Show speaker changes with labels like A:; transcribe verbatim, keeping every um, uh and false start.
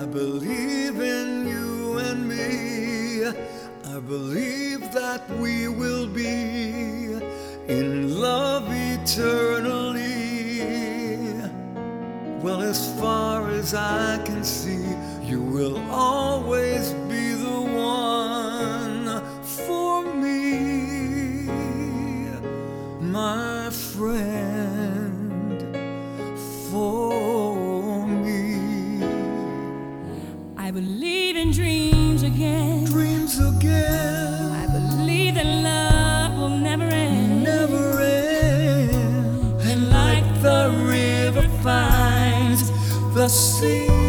A: believe in you and me. I believe that we will be in love eternally. Well, as far as I can see, you will always be the one for me, my friend, for me.
B: I believe in dreams again.
A: Dreams again.
B: I believe that love will never end.
A: Never end. And like the river finds the sea,